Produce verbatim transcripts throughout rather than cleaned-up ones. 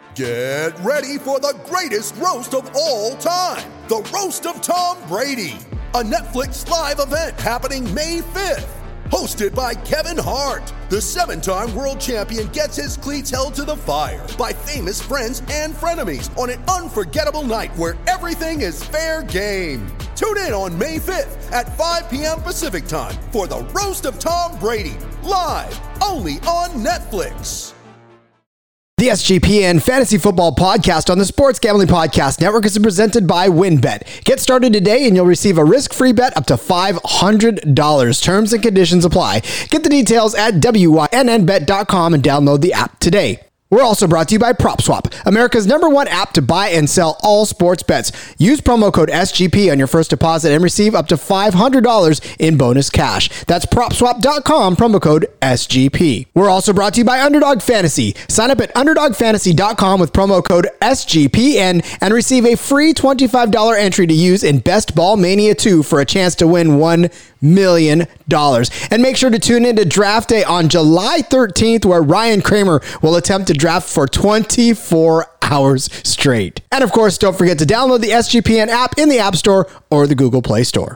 Get ready for the greatest roast of all time, the Roast of Tom Brady, a Netflix live event happening May fifth. Hosted by Kevin Hart, the seven-time world champion gets his cleats held to the fire by famous friends and frenemies on an unforgettable night where everything is fair game. Tune in on May fifth at five p.m. Pacific time for the Roast of Tom Brady, live only on Netflix. The S G P N Fantasy Football Podcast on the Sports Gambling Podcast Network is presented by WynnBET. Get started today and you'll receive a risk-free bet up to five hundred dollars. Terms and conditions apply. Get the details at W Y N N bet dot com and download the app today. We're also brought to you by PropSwap, America's number one app to buy and sell all sports bets. Use promo code S G P on your first deposit and receive up to five hundred dollars in bonus cash. That's prop swap dot com, promo code S G P. We're also brought to you by Underdog Fantasy. Sign up at underdog fantasy dot com with promo code S G P N and receive a free twenty-five dollars entry to use in Best Ball Mania two for a chance to win one million dollars. And make sure to tune in to Draft Day on July thirteenth, where Ryan Kramer will attempt to draft for twenty-four hours straight. And of course, don't forget to download the S G P N app in the App Store or the Google Play Store.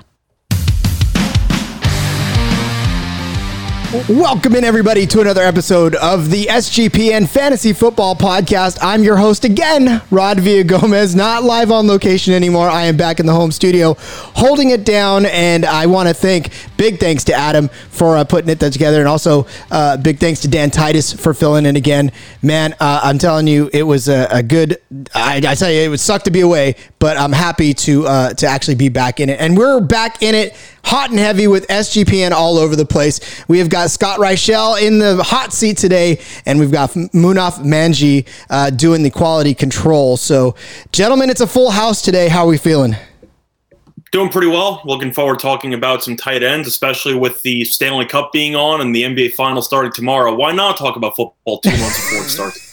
Welcome in, everybody, to another episode of the S G P N Fantasy Football Podcast. I'm your host again, Rod Villagomez, not live on location anymore. I am back in the home studio holding it down, and I want to thank, big thanks to Adam for uh, putting it together, and also uh, big thanks to Dan Titus for filling in again. Man, uh, I'm telling you, it was a, a good, I, I tell you, it would suck to be away, but I'm happy to uh, to actually be back in it. And we're back in it hot and heavy with S G P N all over the place. We have got Scott Reichel in the hot seat today, and we've got Munaf Manji uh, doing the quality control. So, gentlemen, it's a full house today. How are we feeling? Doing pretty well. Looking forward to talking about some tight ends, especially with the Stanley Cup being on and the N B A Finals starting tomorrow. Why not talk about football two months before it starts?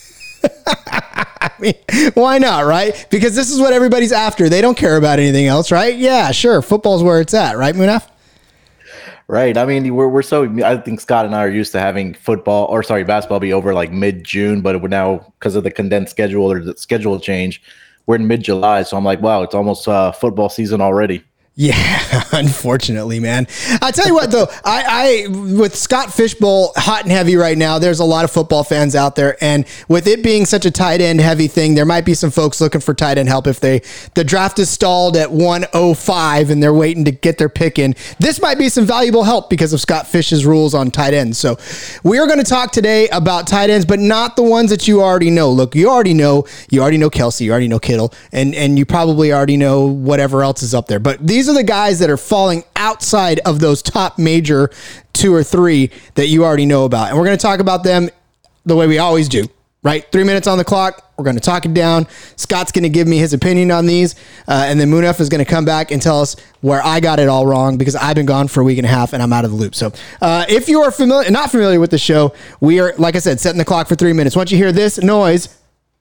I mean, why not, right? Because this is what everybody's after. They don't care about anything else, right? Yeah, sure. Football's where it's at, right, Munaf? Right. I mean, we're we're so. I think Scott and I are used to having football, or sorry, basketball be over like mid-June, but we're now, because of the condensed schedule or the schedule change, we're in mid-July. So I'm like, wow, it's almost uh, football season already. Yeah, unfortunately, man. I tell you what, though, I, I with Scott Fishbowl hot and heavy right now, there's a lot of football fans out there, and with it being such a tight end heavy thing, there might be some folks looking for tight end help if they the draft is stalled at one oh five and they're waiting to get their pick in. This might be some valuable help because of Scott Fish's rules on tight ends. So we are going to talk today about tight ends, but not the ones that you already know. Look, you already know, you already know Kelsey, you already know Kittle, and and you probably already know whatever else is up there. But these are the guys that are falling outside of those top major two or three that you already know about. And we're going to talk about them the way we always do, right? Three minutes on the clock. We're going to talk it down. Scott's going to give me his opinion on these. Uh, and then Munaf is going to come back and tell us where I got it all wrong, because I've been gone for a week and a half and I'm out of the loop. So uh, if you are familiar, not familiar with the show, we are, like I said, setting the clock for three minutes. Once you hear this noise,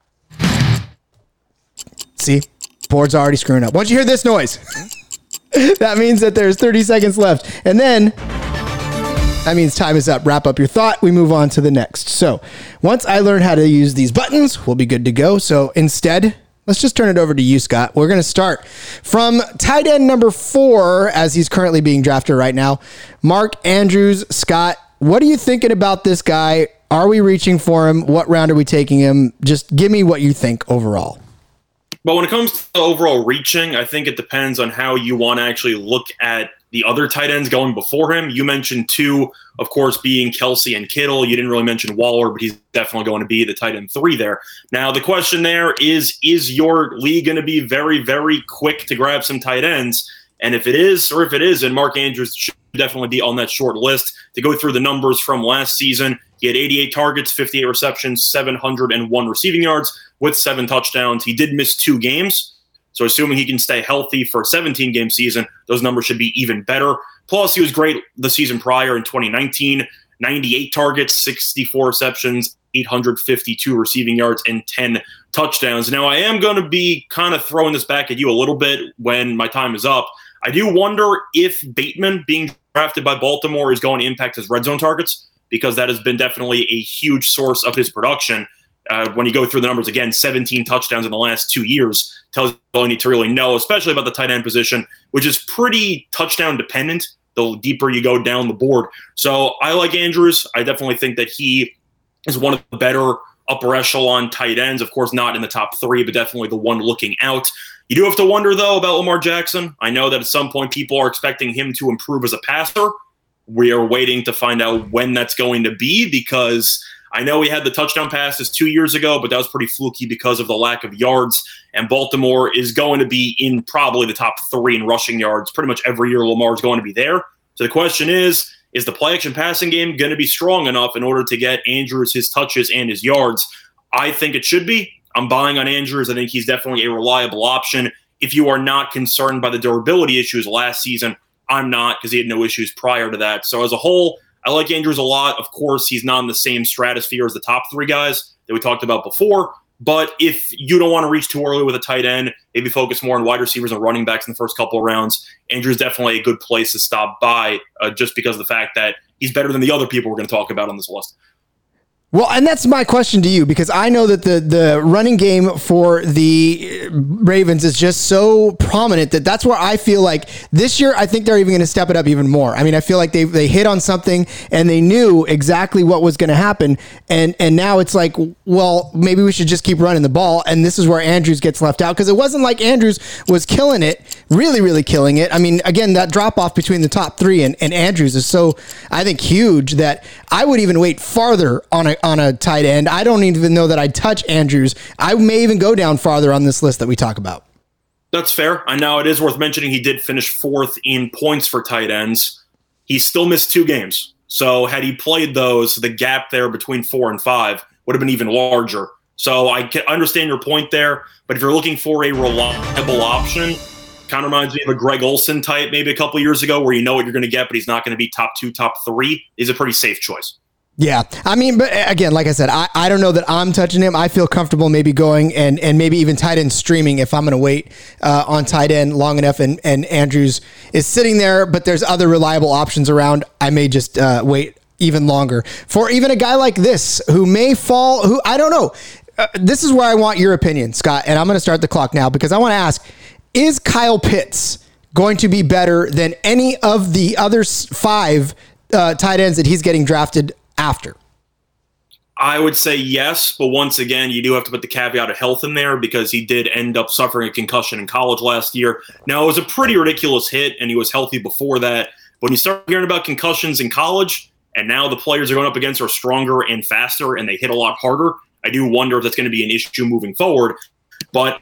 see, board's already screwing up. Once you hear this noise, that means that there's thirty seconds left. And then that means time is up. Wrap up your thought. We move on to the next. So once I learn how to use these buttons, we'll be good to go. So instead, let's just turn it over to you, Scott. We're going to start from tight end number four, as he's currently being drafted right now. Mark Andrews. Scott, what are you thinking about this guy? Are we reaching for him? What round are we taking him? Just give me what you think overall. But when it comes to overall reaching, I think it depends on how you want to actually look at the other tight ends going before him. You mentioned two, of course, being Kelsey and Kittle. You didn't really mention Waller, but he's definitely going to be the tight end three there. Now, the question there is, is your league going to be very, very quick to grab some tight ends? And if it is, or if it isn't, Mark Andrews should definitely be on that short list. To go through the numbers from last season, he had eighty-eight targets, fifty-eight receptions, seven hundred one receiving yards with seven touchdowns. He did miss two games. So assuming he can stay healthy for a seventeen-game season, those numbers should be even better. Plus, he was great the season prior in twenty nineteen, ninety-eight targets, sixty-four receptions, eight hundred fifty-two receiving yards, and ten touchdowns. Now, I am going to be kind of throwing this back at you a little bit when my time is up. I do wonder if Bateman being drafted by Baltimore is going to impact his red zone targets, because that has been definitely a huge source of his production. Uh, when you go through the numbers again, seventeen touchdowns in the last two years tells you all you need to really know, especially about the tight end position, which is pretty touchdown dependent the deeper you go down the board. So I like Andrews. I definitely think that he is one of the better upper echelon tight ends. Of course, not in the top three, but definitely the one looking out. You do have to wonder, though, about Lamar Jackson. I know that at some point people are expecting him to improve as a passer. We are waiting to find out when that's going to be, because I know he had the touchdown passes two years ago, but that was pretty fluky because of the lack of yards. And Baltimore is going to be in probably the top three in rushing yards. Pretty much every year Lamar is going to be there. So the question is, is the play action passing game going to be strong enough in order to get Andrews his touches and his yards? I think it should be. I'm buying on Andrews. I think he's definitely a reliable option. If you are not concerned by the durability issues last season, I'm not, because he had no issues prior to that. So as a whole, I like Andrews a lot. Of course, he's not in the same stratosphere as the top three guys that we talked about before. But if you don't want to reach too early with a tight end, maybe focus more on wide receivers and running backs in the first couple of rounds, Andrews is definitely a good place to stop by uh, just because of the fact that he's better than the other people we're going to talk about on this list. Well, and that's my question to you, because I know that the, the running game for the Ravens is just so prominent that that's where I feel like this year, I think they're even going to step it up even more. I mean, I feel like they they hit on something and they knew exactly what was going to happen. And, and now it's like, well, maybe we should just keep running the ball. And this is where Andrews gets left out, because it wasn't like Andrews was killing it, really, really killing it. I mean, again, that drop off between the top three and, and Andrews is so, I think, huge that I would even wait farther on a on a tight end. I don't even know that I'd touch Andrews. I may even go down farther on this list that we talk about. That's fair. I know it is worth mentioning he did finish fourth in points for tight ends. He still missed two games. So had he played those, the gap there between four and five would have been even larger. So I can understand your point there, but if you're looking for a reliable option, kind of reminds me of a Greg Olsen type maybe a couple years ago, where you know what you're going to get, but he's not going to be top two, top three, is a pretty safe choice. Yeah. I mean, but again, like I said, I, I don't know that I'm touching him. I feel comfortable maybe going and, and maybe even tight end streaming if I'm going to wait uh, on tight end long enough and, and Andrews is sitting there, but there's other reliable options around. I may just uh, wait even longer for even a guy like this who may fall, who I don't know. Uh, this is where I want your opinion, Scott, and I'm going to start the clock now because I want to ask, is Kyle Pitts going to be better than any of the other five uh, tight ends that he's getting drafted after? I would say yes, but once again, you do have to put the caveat of health in there because he did end up suffering a concussion in college last year. Now, it was a pretty ridiculous hit, and he was healthy before that. When you start hearing about concussions in college, and now the players are going up against are stronger and faster, and they hit a lot harder, I do wonder if that's going to be an issue moving forward. But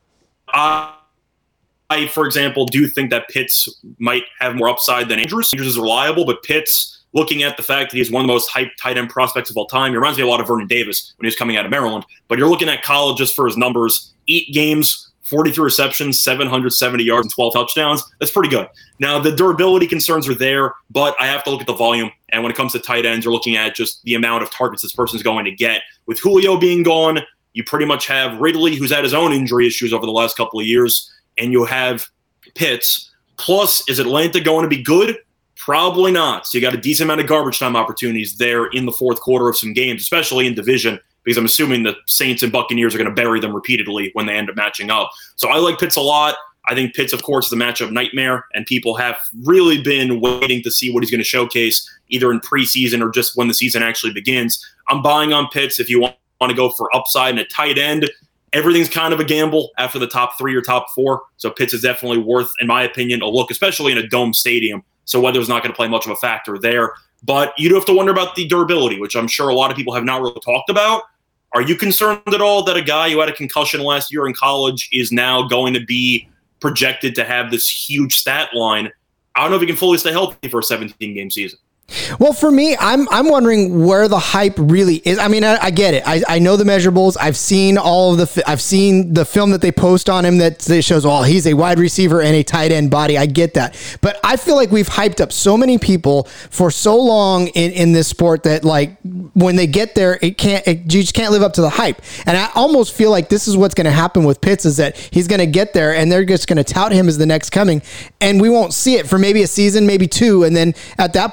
I, I, for example, do think that Pitts might have more upside than Andrews. Andrews is reliable, but Pitts, looking at the fact that he's one of the most hyped tight end prospects of all time, he reminds me a lot of Vernon Davis when he was coming out of Maryland. But you're looking at college just for his numbers. Eight games, forty-three receptions, seven hundred seventy yards, and twelve touchdowns. That's pretty good. Now, the durability concerns are there, but I have to look at the volume. And when it comes to tight ends, you're looking at just the amount of targets this person's going to get. With Julio being gone, you pretty much have Ridley, who's had his own injury issues over the last couple of years, and you have Pitts. Plus, is Atlanta going to be good? Probably not. So you got a decent amount of garbage time opportunities there in the fourth quarter of some games, especially in division, because I'm assuming the Saints and Buccaneers are going to bury them repeatedly when they end up matching up. So I like Pitts a lot. I think Pitts, of course, is a matchup nightmare, and people have really been waiting to see what he's going to showcase either in preseason or just when the season actually begins. I'm buying on Pitts if you want to go for upside and a tight end. Everything's kind of a gamble after the top three or top four. So Pitts is definitely worth, in my opinion, a look, especially in a dome stadium. So weather's not going to play much of a factor there. But you do have to wonder about the durability, which I'm sure a lot of people have not really talked about. Are you concerned at all that a guy who had a concussion last year in college is now going to be projected to have this huge stat line? I don't know if he can fully stay healthy for a seventeen-game season. Well, for me, I'm I'm wondering where the hype really is. I mean, I, I get it. I, I know the measurables. I've seen all of the. I've seen the film that they post on him that, that shows, oh, he's a wide receiver and a tight end body. I get that, but I feel like we've hyped up so many people for so long in, in this sport that like when they get there, it can't. It, you just can't live up to the hype. And I almost feel like this is what's going to happen with Pitts is that he's going to get there and they're just going to tout him as the next coming, and we won't see it for maybe a season, maybe two, and then at that point the league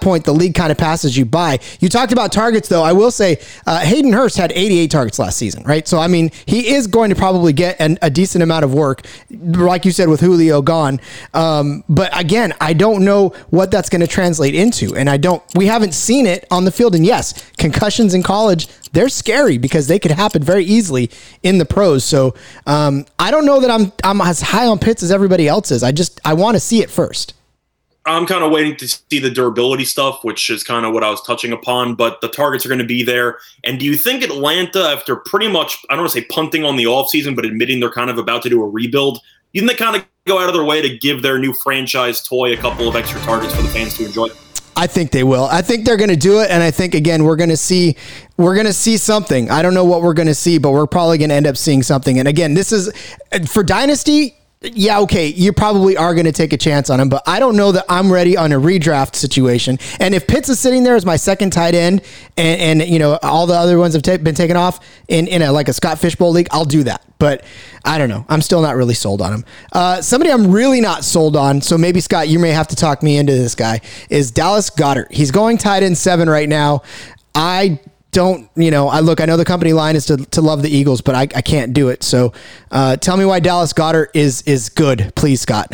league kind of passes you by. You talked about targets, though. I will say uh, Hayden Hurst had eighty-eight targets last season, right? So, I mean, he is going to probably get an, a decent amount of work, like you said, with Julio gone. Um, but again, I don't know what that's going to translate into. And I don't, we haven't seen it on the field. And yes, concussions in college, they're scary because they could happen very easily in the pros. So um, I don't know that I'm I'm as high on Pitts as everybody else is. I just I want to see it first. I'm kind of waiting to see the durability stuff, which is kind of what I was touching upon, but the targets are going to be there. And do you think Atlanta, after pretty much, I don't want to say punting on the offseason, but admitting they're kind of about to do a rebuild, you think they kind of go out of their way to give their new franchise toy a couple of extra targets for the fans to enjoy? I think they will. I think they're going to do it, and I think again we're going to see we're going to see something. I don't know what we're going to see, but we're probably going to end up seeing something. And again, this is for Dynasty. Yeah, okay, you probably are going to take a chance on him, but I don't know that I'm ready on a redraft situation. And if Pitts is sitting there as my second tight end, and, and you know all the other ones have ta- been taken off in in a like a Scott Fishbowl league, I'll do that. But I don't know. I'm still not really sold on him. Uh, somebody I'm really not sold on, so maybe Scott, you may have to talk me into this guy, is Dallas Goedert. He's going tight end seven right now. I don't, you know, I look, I know the company line is to, to love the Eagles, but I, I can't do it. So uh, tell me why Dallas Goedert is is good, please, Scott.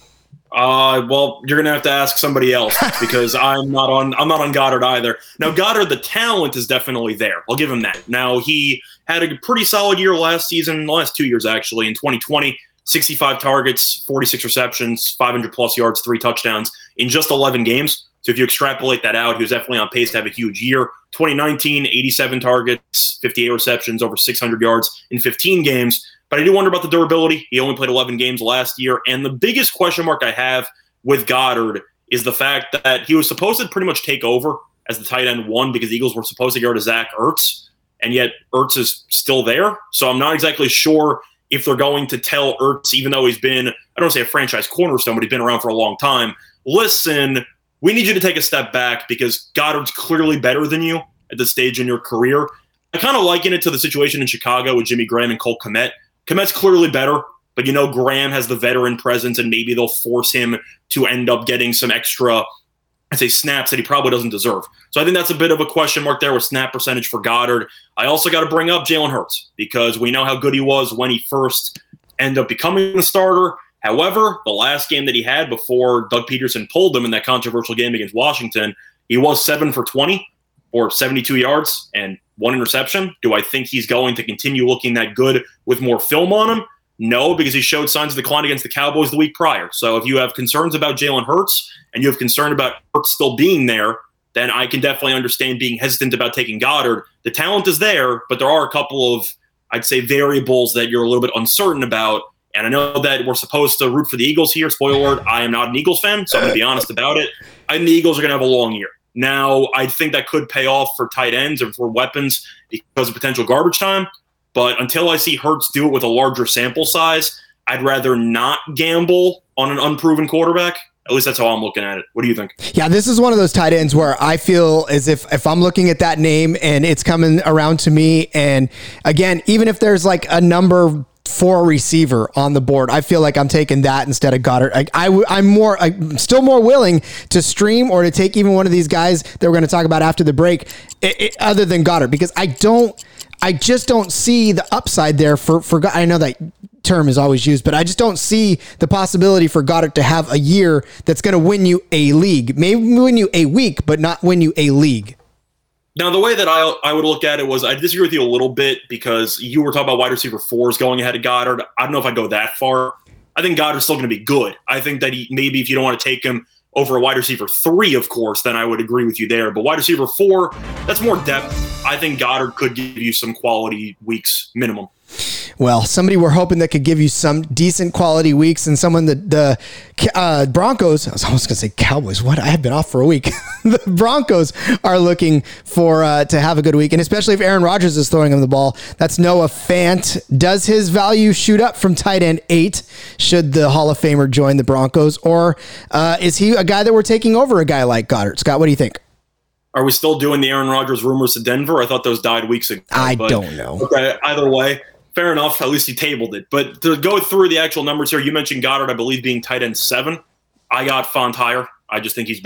Uh, well, you're gonna have to ask somebody else because I'm not on. I'm not on Goddard either. Now, Goddard, the talent is definitely there. I'll give him that. Now, he had a pretty solid year last season, the last two years actually. In twenty twenty, sixty-five targets, forty-six receptions, five hundred plus yards, three touchdowns in just eleven games. So if you extrapolate that out, he was definitely on pace to have a huge year. twenty nineteen, eighty-seven targets, fifty-eight receptions, over six hundred yards in fifteen games. But I do wonder about the durability. He only played eleven games last year. And the biggest question mark I have with Goddard is the fact that he was supposed to pretty much take over as the tight end one because the Eagles were supposed to go to Zach Ertz, and yet Ertz is still there. So I'm not exactly sure if they're going to tell Ertz, even though he's been, I don't want to say a franchise cornerstone, but he's been around for a long time, listen, we need you to take a step back because Goddard's clearly better than you at this stage in your career. I kind of liken it to the situation in Chicago with Jimmy Graham and Cole Kmet. Kmet's clearly better, but you know Graham has the veteran presence, and maybe they'll force him to end up getting some extra, I'd say, snaps that he probably doesn't deserve. So I think that's a bit of a question mark there with snap percentage for Goddard. I also got to bring up Jalen Hurts because we know how good he was when he first ended up becoming the starter. However, the last game that he had before Doug Peterson pulled him in that controversial game against Washington, he was seven for twenty or seventy-two yards and one interception. Do I think he's going to continue looking that good with more film on him? No, because he showed signs of decline against the Cowboys the week prior. So if you have concerns about Jalen Hurts and you have concern about Hurts still being there, then I can definitely understand being hesitant about taking Goddard. The talent is there, but there are a couple of, I'd say, variables that you're a little bit uncertain about. And I know that we're supposed to root for the Eagles here. Spoiler alert, I am not an Eagles fan, so I'm going to be honest about it. I think the Eagles are going to have a long year. Now, I think that could pay off for tight ends and for weapons because of potential garbage time. But until I see Hurts do it with a larger sample size, I'd rather not gamble on an unproven quarterback. At least that's how I'm looking at it. What do you think? Yeah, this is one of those tight ends where I feel as if if I'm looking at that name and it's coming around to me, and again, even if there's like a number four receiver on the board, I feel like I'm taking that instead of Goddard. I, I, I'm more, I'm still more willing to stream or to take even one of these guys that we're going to talk about after the break, it, it, other than Goddard, because I don't, I just don't see the upside there for, for, I know that term is always used, but I just don't see the possibility for Goddard to have a year that's going to win you a league, maybe win you a week, but not win you a league. Now, the way that I I would look at it was I disagree with you a little bit because you were talking about wide receiver fours going ahead of Goddard. I don't know if I'd go that far. I think Goddard's still going to be good. I think that he maybe if you don't want to take him over a wide receiver three, of course, then I would agree with you there. But wide receiver four, that's more depth. I think Goddard could give you some quality weeks minimum. Well, somebody we're hoping that could give you some decent quality weeks, and someone that the uh, Broncos, I was almost going to say Cowboys. What? I have been off for a week. The Broncos are looking for uh, to have a good week, and especially if Aaron Rodgers is throwing him the ball. That's Noah Fant. Does his value shoot up from tight end eight should the Hall of Famer join the Broncos, or uh, is he a guy that we're taking over a guy like Goddard? Scott, what do you think? Are we still doing the Aaron Rodgers rumors to Denver? I thought those died weeks ago. I but, don't know. Okay, either way. Fair enough. At least he tabled it. But to go through the actual numbers here, you mentioned Goddard, I believe, being tight end seven. I got Font higher. I just think he's better.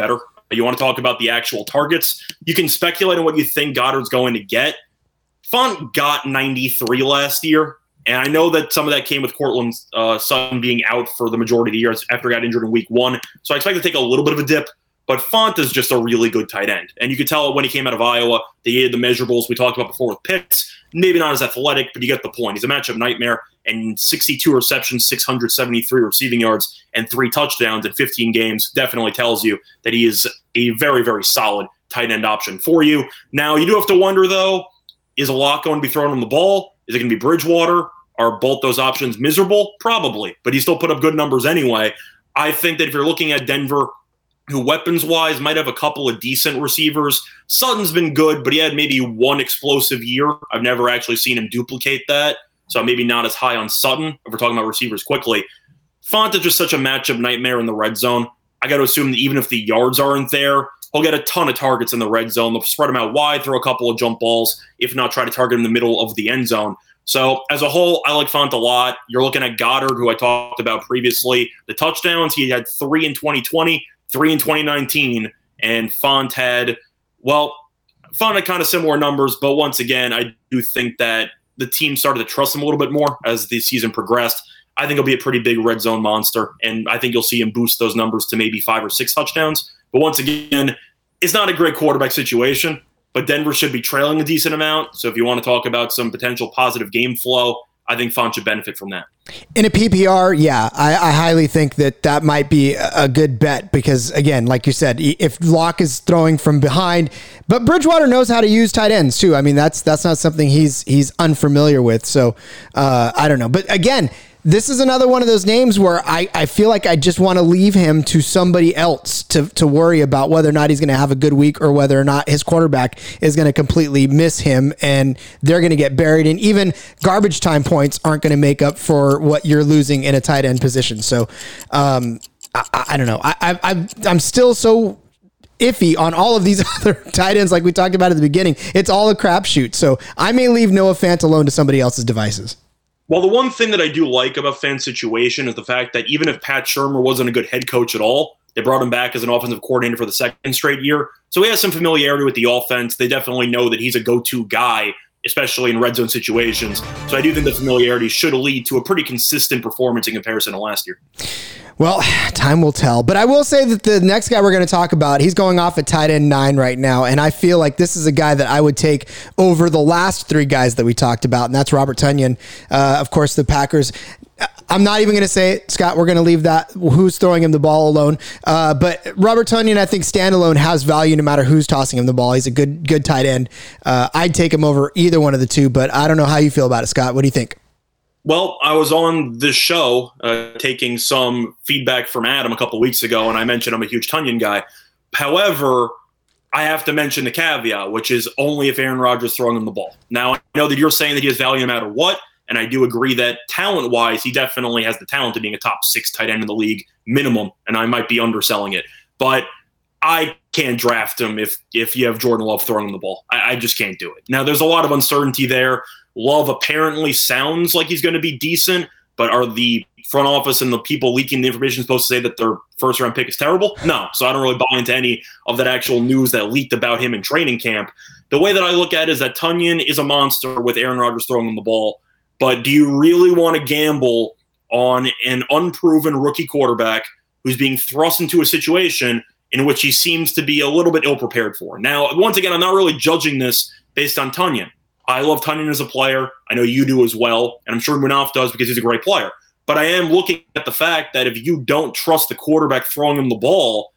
You want to talk about the actual targets? You can speculate on what you think Goddard's going to get. Font got ninety-three last year, and I know that some of that came with Courtland uh, Sutton being out for the majority of the year after he got injured in week one. So I expect to take a little bit of a dip, but Font is just a really good tight end. And you could tell when he came out of Iowa, they had the measurables we talked about before with picks. Maybe not as athletic, but you get the point. He's a matchup nightmare, and sixty-two receptions, six hundred seventy-three receiving yards, and three touchdowns in fifteen games definitely tells you that he is a very, very solid tight end option for you. Now, you do have to wonder, though, is a lot going to be thrown on the ball? Is it going to be Bridgewater? Are both those options miserable? Probably, but he still put up good numbers anyway. I think that if you're looking at Denver, who weapons-wise might have a couple of decent receivers. Sutton's been good, but he had maybe one explosive year. I've never actually seen him duplicate that, so maybe not as high on Sutton if we're talking about receivers quickly. Font is just such a matchup nightmare in the red zone. I got to assume that even if the yards aren't there, he'll get a ton of targets in the red zone. They'll spread him out wide, throw a couple of jump balls, if not try to target him in the middle of the end zone. So as a whole, I like Font a lot. You're looking at Goddard, who I talked about previously. The touchdowns, he had three in twenty twenty, three in twenty nineteen, and Font had, well, Font had kind of similar numbers, but once again, I do think that the team started to trust him a little bit more as the season progressed. I think he'll be a pretty big red zone monster, and I think you'll see him boost those numbers to maybe five or six touchdowns. But once again, it's not a great quarterback situation, but Denver should be trailing a decent amount. So if you want to talk about some potential positive game flow, I think Font should benefit from that. In a P P R, yeah, I, I highly think that that might be a good bet because, again, like you said, if Locke is throwing from behind, but Bridgewater knows how to use tight ends too. I mean, that's that's not something he's he's unfamiliar with. So uh, I don't know. But again, this is another one of those names where I, I feel like I just want to leave him to somebody else to, to worry about whether or not he's going to have a good week or whether or not his quarterback is going to completely miss him and they're going to get buried. And even garbage time points aren't going to make up for what you're losing in a tight end position. So um, I, I don't know. I, I, I'm still so iffy on all of these other tight ends like we talked about at the beginning. It's all a crapshoot. So I may leave Noah Fant alone to somebody else's devices. Well, the one thing that I do like about Fant's situation is the fact that even if Pat Shurmur wasn't a good head coach at all, they brought him back as an offensive coordinator for the second straight year. So he has some familiarity with the offense. They definitely know that he's a go-to guy, especially in red zone situations. So I do think the familiarity should lead to a pretty consistent performance in comparison to last year. Well, time will tell. But I will say that the next guy we're going to talk about, he's going off at tight end nine right now. And I feel like this is a guy that I would take over the last three guys that we talked about. And that's Robert Tonyan. Uh, of course, the Packers. I'm not even going to say it, Scott. We're going to leave that. Who's throwing him the ball alone? Uh, but Robert Tonyan, I think standalone has value no matter who's tossing him the ball. He's a good, good tight end. Uh, I'd take him over either one of the two, but I don't know how you feel about it, Scott. What do you think? Well, I was on this show uh, taking some feedback from Adam a couple of weeks ago, and I mentioned I'm a huge Tonyan guy. However, I have to mention the caveat, which is only if Aaron Rodgers is throwing him the ball. Now, I know that you're saying that he has value no matter what, and I do agree that talent-wise, he definitely has the talent of being a top six tight end in the league minimum, and I might be underselling it. But I can't draft him if if you have Jordan Love throwing him the ball. I, I just can't do it. Now, there's a lot of uncertainty there. Love apparently sounds like he's going to be decent, but are the front office and the people leaking the information supposed to say that their first round pick is terrible? No. So I don't really buy into any of that actual news that leaked about him in training camp. The way that I look at it is that Tonyan is a monster with Aaron Rodgers throwing him the ball, but do you really want to gamble on an unproven rookie quarterback who's being thrust into a situation in which he seems to be a little bit ill-prepared for? Now, once again, I'm not really judging this based on Tonyan. I love Tonyan as a player. I know you do as well, and I'm sure Munaf does because he's a great player. But I am looking at the fact that if you don't trust the quarterback throwing him the ball,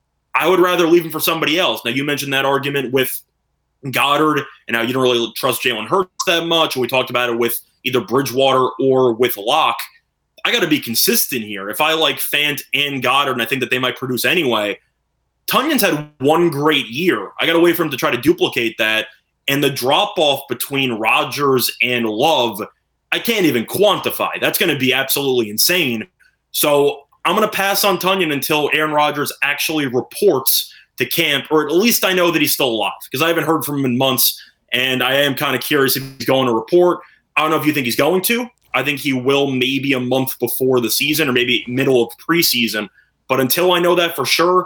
I would rather leave him for somebody else. Now, you mentioned that argument with Goddard and how you don't really trust Jalen Hurts that much, and we talked about it with either Bridgewater or with Locke. I got to be consistent here. If I like Fant and Goddard, and I think that they might produce anyway, Tonyan's had one great year. I got to wait for him to try to duplicate that. And the drop-off between Rodgers and Love, I can't even quantify. That's going to be absolutely insane. So I'm going to pass on Tonyan until Aaron Rodgers actually reports to camp, or at least I know that he's still alive, because I haven't heard from him in months, and I am kind of curious if he's going to report. I don't know if you think he's going to. I think he will maybe a month before the season or maybe middle of preseason. But until I know that for sure,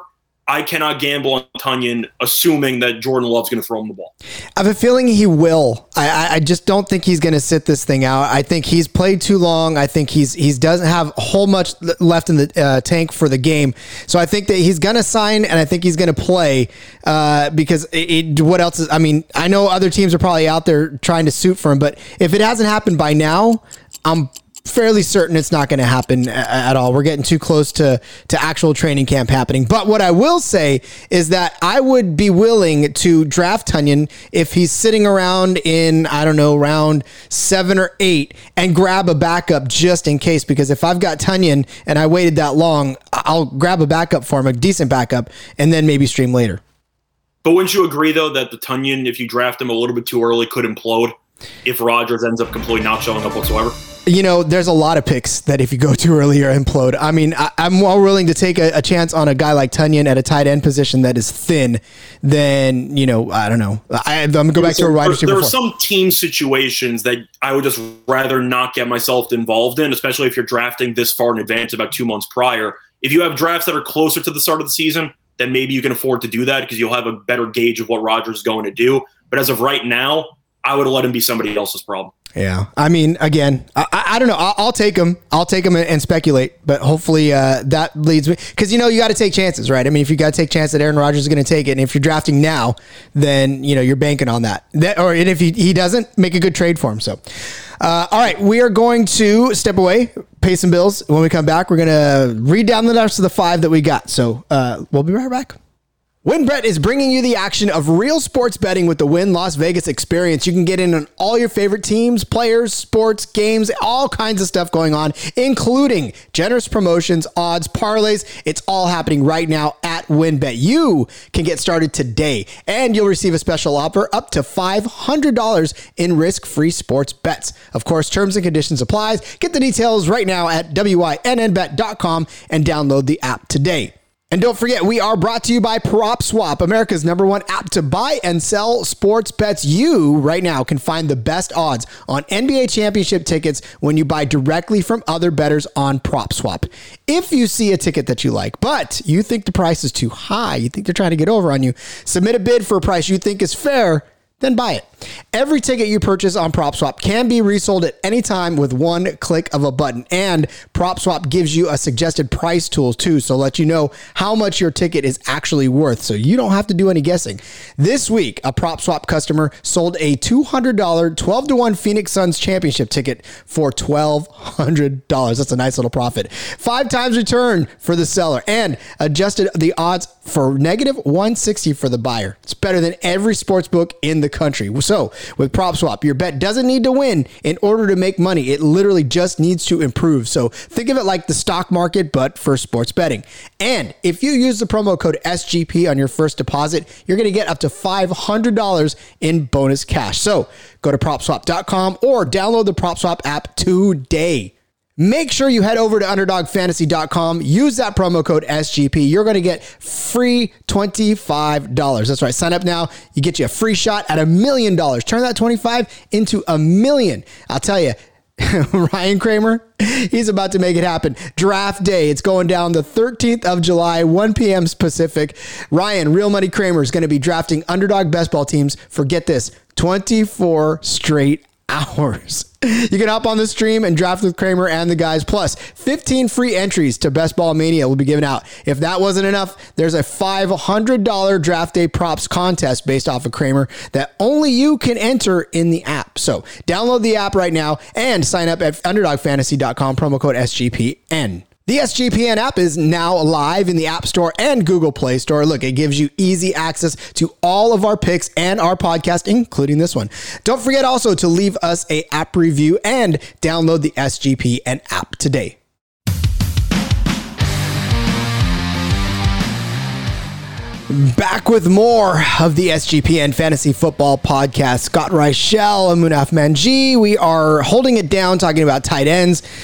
I cannot gamble on Tonyan assuming that Jordan Love's going to throw him the ball. I have a feeling he will. I, I just don't think he's going to sit this thing out. I think he's played too long. I think he's he's doesn't have a whole much left in the uh, tank for the game. So I think that he's going to sign, and I think he's going to play uh, because it, it, what else is? I mean, I know other teams are probably out there trying to suit for him, but if it hasn't happened by now, I'm fairly certain it's not going to happen at all. We're getting too close to, to actual training camp happening. But what I will say is that I would be willing to draft Tonyan if he's sitting around in, I don't know, round seven or eight and grab a backup just in case. Because if I've got Tonyan and I waited that long, I'll grab a backup for him, a decent backup, and then maybe stream later. But wouldn't you agree, though, that the Tonyan, if you draft him a little bit too early, could implode if Rodgers ends up completely not showing up whatsoever? You know, there's a lot of picks that if you go too early or implode. I mean, I, I'm more willing to take a, a chance on a guy like Tonyan at a tight end position that is thin than, you know, I don't know. I, I'm going to go back to a wide receiver. There are some team situations that I would just rather not get myself involved in, especially if you're drafting this far in advance, about two months prior. If you have drafts that are closer to the start of the season, then maybe you can afford to do that because you'll have a better gauge of what Rodgers is going to do. But as of right now, I would have let him be somebody else's problem. Yeah. I mean, again, I, I don't know. I'll, I'll take him. I'll take him and, and speculate, but hopefully uh, that leads me because, you know, you got to take chances, right? I mean, if you got to take chances that Aaron Rodgers is going to take it, and if you're drafting now, then, you know, you're banking on that. that or and if he, he doesn't, make a good trade for him. So, uh, all right, we are going to step away, pay some bills. When we come back, we're going to read down the rest of the five that we got. So uh, we'll be right back. WynnBET is bringing you the action of real sports betting with the Wynn Las Vegas experience. You can get in on all your favorite teams, players, sports, games, all kinds of stuff going on, including generous promotions, odds, parlays. It's all happening right now at WynnBET. You can get started today, and you'll receive a special offer up to five hundred dollars in risk-free sports bets. Of course, terms and conditions apply. Get the details right now at W Y N N bet dot com and download the app today. And don't forget, we are brought to you by PropSwap, America's number one app to buy and sell sports bets. You, right now, can find the best odds on N B A championship tickets when you buy directly from other bettors on PropSwap. If you see a ticket that you like, but you think the price is too high, you think they're trying to get over on you, submit a bid for a price you think is fair, then buy it. Every ticket you purchase on PropSwap can be resold at any time with one click of a button. And PropSwap gives you a suggested price tool too, so let you know how much your ticket is actually worth, so you don't have to do any guessing. This week, a PropSwap customer sold a two hundred dollars twelve to one Phoenix Suns championship ticket for twelve hundred dollars. That's a nice little profit. Five times return for the seller and adjusted the odds for negative one sixty for the buyer. It's better than every sports book in the country. So with PropSwap, your bet doesn't need to win in order to make money. It literally just needs to improve. So think of it like the stock market, but for sports betting. And if you use the promo code S G P on your first deposit, you're going to get up to five hundred dollars in bonus cash. So go to prop swap dot com or download the PropSwap app today. Make sure you head over to underdog fantasy dot com. Use that promo code S G P. You're going to get free twenty-five dollars. That's right. Sign up now. You get you a free shot at a million dollars. Turn that twenty-five into a million. I'll tell you, Ryan Kramer, he's about to make it happen. Draft day. It's going down the thirteenth of July, one p.m. Pacific. Ryan, Real Money Kramer, is going to be drafting underdog best ball teams for, get this, twenty-four straight hours. You can hop on the stream and draft with Kramer and the guys. Plus, fifteen free entries to Best Ball Mania will be given out. If that wasn't enough, there's a five hundred dollars draft day props contest based off of Kramer that only you can enter in the app. So download the app right now and sign up at underdog fantasy dot com, promo code S G P N. The S G P N app is now live in the App Store and Google Play Store. Look, it gives you easy access to all of our picks and our podcast, including this one. Don't forget also to leave us a app review and download the S G P N app today. Back with more of the S G P N Fantasy Football Podcast. Scott Reichel and Munaf Manji. We are holding it down, talking about tight ends.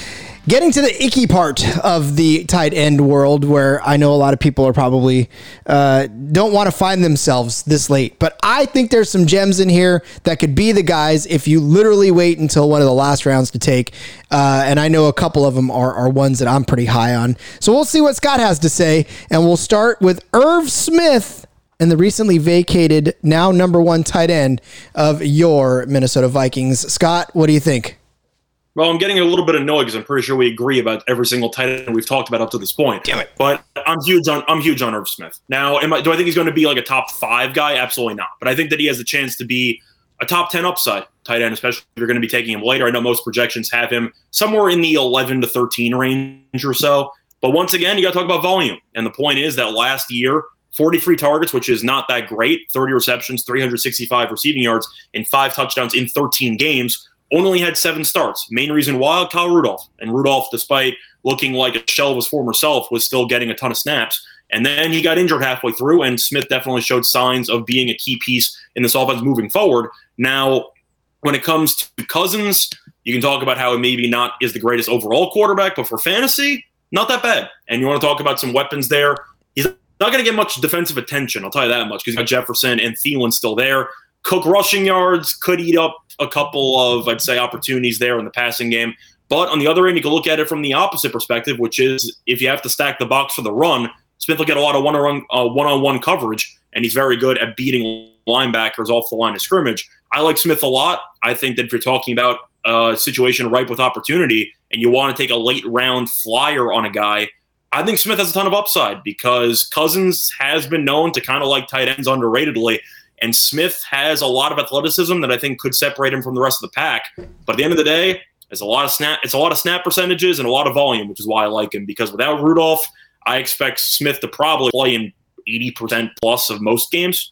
Getting to the icky part of the tight end world, where I know a lot of people are probably uh, don't want to find themselves this late, but I think there's some gems in here that could be the guys if you literally wait until one of the last rounds to take. Uh, and I know a couple of them are, are ones that I'm pretty high on. So we'll see what Scott has to say, and we'll start with Irv Smith and the recently vacated, now number one tight end of your Minnesota Vikings. Scott, what do you think? Well, I'm getting a little bit annoyed because I'm pretty sure we agree about every single tight end we've talked about up to this point. Damn it. But I'm huge on I'm huge on Irv Smith. Now, am I, do I think he's going to be like a top five guy? Absolutely not. But I think that he has a chance to be a top ten upside tight end, especially if you're going to be taking him later. I know most projections have him somewhere in the eleven to thirteen range or so. But once again, you got to talk about volume. And the point is that last year, forty-three targets, which is not that great, thirty receptions, three hundred sixty-five receiving yards, and five touchdowns in thirteen games. Only had seven starts. Main reason why, Kyle Rudolph. And Rudolph, despite looking like a shell of his former self, was still getting a ton of snaps. And then he got injured halfway through, and Smith definitely showed signs of being a key piece in this offense moving forward. Now, when it comes to Cousins, you can talk about how it maybe not is the greatest overall quarterback, but for fantasy, not that bad. And you want to talk about some weapons there. He's not going to get much defensive attention, I'll tell you that much, because you got Jefferson and Thielen still there. Cook rushing yards could eat up a couple of, I'd say, opportunities there in the passing game. But on the other end, you can look at it from the opposite perspective, which is if you have to stack the box for the run, Smith will get a lot of one-on-one, uh, one-on-one coverage, and he's very good at beating linebackers off the line of scrimmage. I like Smith a lot. I think that if you're talking about a situation ripe with opportunity and you want to take a late-round flyer on a guy, I think Smith has a ton of upside because Cousins has been known to kind of like tight ends underratedly. And Smith has a lot of athleticism that I think could separate him from the rest of the pack. But at the end of the day, it's a lot of snap. It's a lot of snap percentages and a lot of volume, which is why I like him. Because without Rudolph, I expect Smith to probably play in eighty percent plus of most games.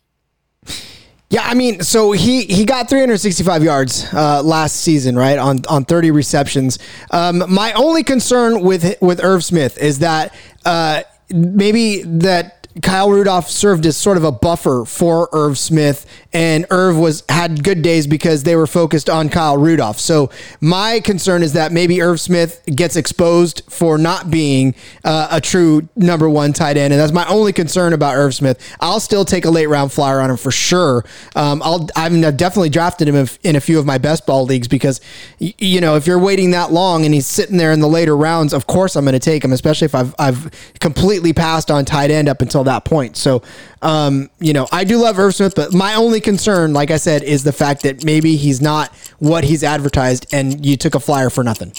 Yeah, I mean, so he he got three hundred sixty-five yards uh, last season, right, on on thirty receptions. Um, my only concern with with Irv Smith is that uh, maybe that Kyle Rudolph served as sort of a buffer for Irv Smith, and Irv was had good days because they were focused on Kyle Rudolph. So my concern is that maybe Irv Smith gets exposed for not being uh, a true number one tight end, and that's my only concern about Irv Smith. I'll still take a late round flyer on him for sure. Um, I'll I've definitely drafted him in a few of my best ball leagues because you know if you're waiting that long and he's sitting there in the later rounds, of course I'm going to take him, especially if I've I've completely passed on tight end up until that point. So, um, you know, I do love Irv Smith, but my only concern, like I said, is the fact that maybe he's not what he's advertised and you took a flyer for nothing.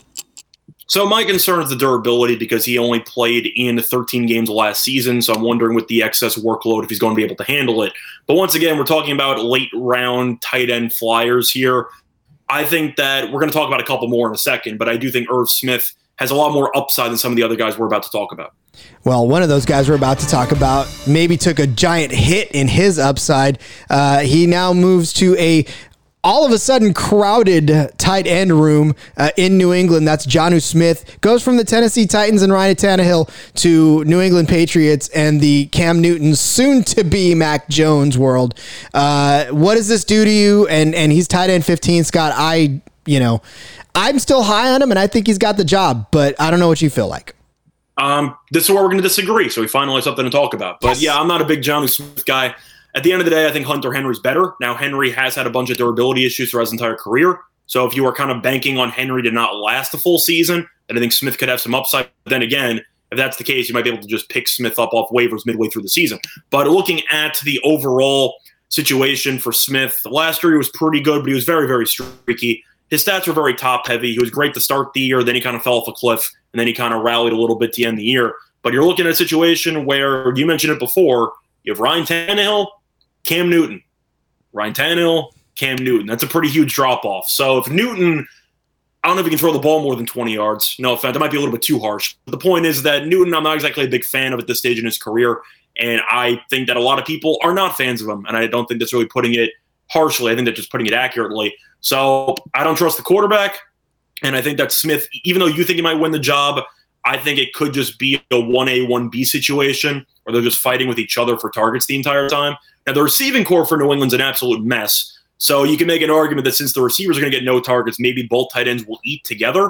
So my concern is the durability because he only played in thirteen games last season. So I'm wondering with the excess workload if he's going to be able to handle it. But once again, we're talking about late round tight end flyers here. I think that we're going to talk about a couple more in a second, but I do think Irv Smith has a lot more upside than some of the other guys we're about to talk about. Well, one of those guys we're about to talk about maybe took a giant hit in his upside. Uh, he now moves to a all of a sudden crowded tight end room uh, in New England. That's Jonnu Smith. Goes from the Tennessee Titans and Ryan Tannehill to New England Patriots and the Cam Newton soon-to-be Mac Jones world. Uh, what does this do to you? And and he's tight end fifteen, Scott. I, you know, I'm still high on him, and I think he's got the job, but I don't know what you feel like. Um, this is where we're going to disagree, so we finally have something to talk about. But, yes. yeah, I'm not a big Jonnu Smith guy. At the end of the day, I think Hunter Henry's better. Now, Henry has had a bunch of durability issues throughout his entire career. So if you are kind of banking on Henry to not last a full season, then I think Smith could have some upside. But then again, if that's the case, you might be able to just pick Smith up off waivers midway through the season. But looking at the overall situation for Smith, last year he was pretty good, but he was very, very streaky. His stats were very top-heavy. He was great to start the year, then he kind of fell off a cliff, and then he kind of rallied a little bit to end the year. But you're looking at a situation where, you mentioned it before, you have Ryan Tannehill, Cam Newton. Ryan Tannehill, Cam Newton. That's a pretty huge drop-off. So if Newton, I don't know if he can throw the ball more than twenty yards. No offense, that might be a little bit too harsh. But the point is that Newton, I'm not exactly a big fan of at this stage in his career, and I think that a lot of people are not fans of him, and I don't think that's really putting it harshly. I think that's just putting it accurately. So I don't trust the quarterback, and I think that Smith, even though you think he might win the job, I think it could just be a one A, one B situation where they're just fighting with each other for targets the entire time. Now, the receiving core for New England's an absolute mess, so you can make an argument that since the receivers are going to get no targets, maybe both tight ends will eat together.